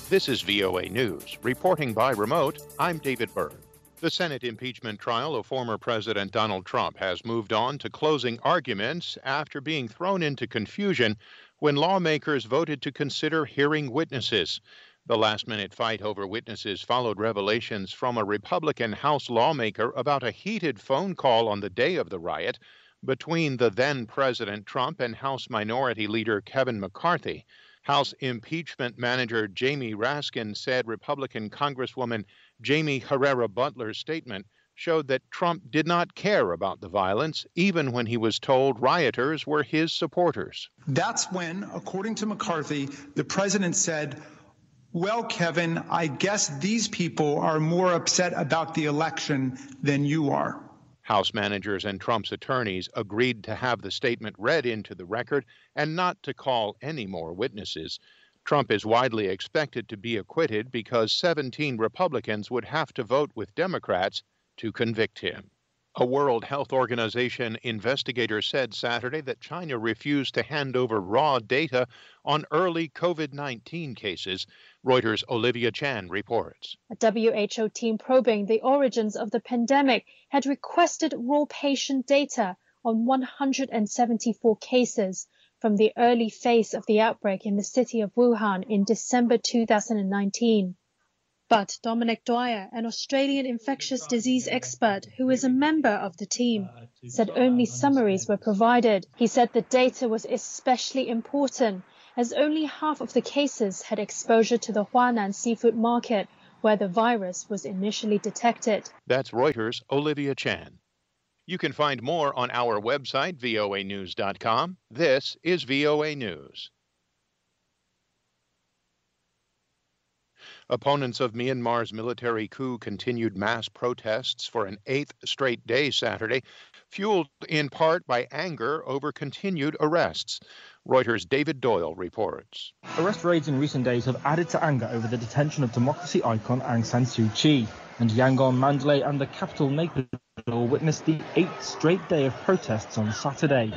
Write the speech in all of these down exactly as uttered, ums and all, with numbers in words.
This is V O A News. Reporting by remote, I'm David Byrd. The Senate impeachment trial of former President Donald Trump has moved on to closing arguments after being thrown into confusion when lawmakers voted to consider hearing witnesses. The last-minute fight over witnesses followed revelations from a Republican House lawmaker about a heated phone call on the day of the riot between the then-President Trump and House Minority Leader Kevin McCarthy. House impeachment manager Jamie Raskin said Republican Congresswoman Jamie Herrera Butler's statement showed that Trump did not care about the violence, even when he was told rioters were his supporters. That's when, according to McCarthy, the president said, "Well, Kevin, I guess these people are more upset about the election than you are." House managers and Trump's attorneys agreed to have the statement read into the record and not to call any more witnesses. Trump is widely expected to be acquitted because seventeen Republicans would have to vote with Democrats to convict him. A World Health Organization investigator said Saturday that China refused to hand over raw data on early COVID nineteen cases. Reuters' Olivia Chan reports. A W H O team probing the origins of the pandemic had requested raw patient data on one hundred seventy-four cases from the early phase of the outbreak in the city of Wuhan in December two thousand nineteen. But Dominic Dwyer, an Australian infectious disease expert who is a member of the team, said only summaries were provided. He said the data was especially important as only half of the cases had exposure to the Huanan seafood market, where the virus was initially detected. That's Reuters' Olivia Chan. You can find more on our website, V O A news dot com. This is V O A News. Opponents of Myanmar's military coup continued mass protests for an eighth straight day Saturday, fueled in part by anger over continued arrests. Reuters' David Doyle reports. Arrest raids in recent days have added to anger over the detention of democracy icon Aung San Suu Kyi. And Yangon, Mandalay and the capital Naypyidaw witnessed the eighth straight day of protests on Saturday.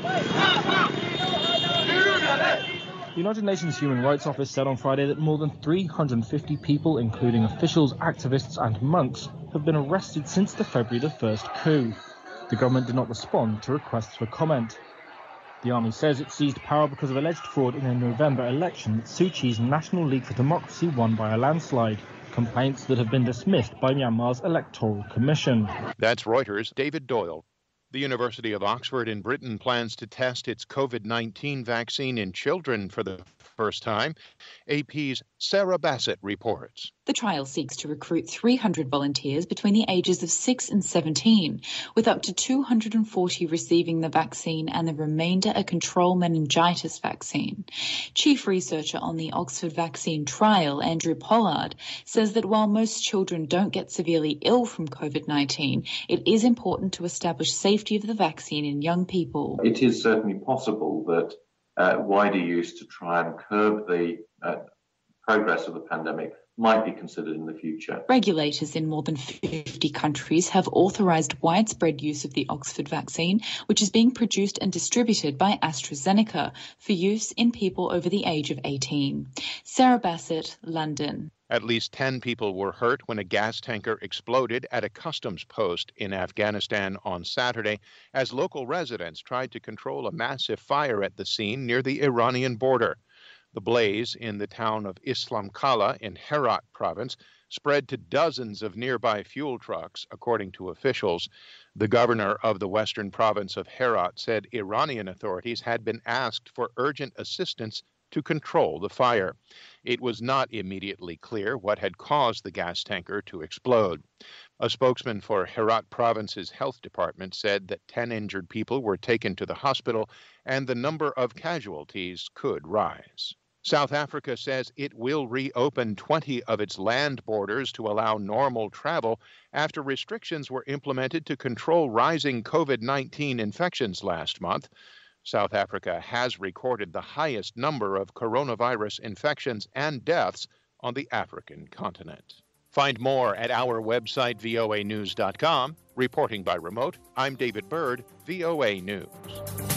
The United Nations Human Rights Office said on Friday that more than three hundred fifty people, including officials, activists and monks, have been arrested since the February the first coup. The government did not respond to requests for comment. The army says it seized power because of alleged fraud in a November election that Suu Kyi's National League for Democracy won by a landslide, complaints that have been dismissed by Myanmar's Electoral Commission. That's Reuters' David Doyle. The University of Oxford in Britain plans to test its COVID nineteen vaccine in children for the first time. A P's Sarah Bassett reports. The trial seeks to recruit three hundred volunteers between the ages of six and seventeen, with up to two hundred forty receiving the vaccine and the remainder a control meningitis vaccine. Chief researcher on the Oxford vaccine trial, Andrew Pollard, says that while most children don't get severely ill from COVID nineteen, it is important to establish safety of the vaccine in young people. It is certainly possible that uh, wider use to try and curb the uh, progress of the pandemic might be considered in the future. Regulators in more than fifty countries have authorised widespread use of the Oxford vaccine, which is being produced and distributed by AstraZeneca for use in people over the age of eighteen. Sarah Bassett, London. At least ten people were hurt when a gas tanker exploded at a customs post in Afghanistan on Saturday as local residents tried to control a massive fire at the scene near the Iranian border. The blaze in the town of Islam Kala in Herat province spread to dozens of nearby fuel trucks, according to officials. The governor of the western province of Herat said Iranian authorities had been asked for urgent assistance to control the fire. It was not immediately clear what had caused the gas tanker to explode. A spokesman for Herat province's health department said that ten injured people were taken to the hospital and the number of casualties could rise. South Africa says it will reopen twenty of its land borders to allow normal travel after restrictions were implemented to control rising COVID nineteen infections last month. South Africa has recorded the highest number of coronavirus infections and deaths on the African continent. Find more at our website, V O A news dot com. Reporting by remote, I'm David Byrd, V O A News.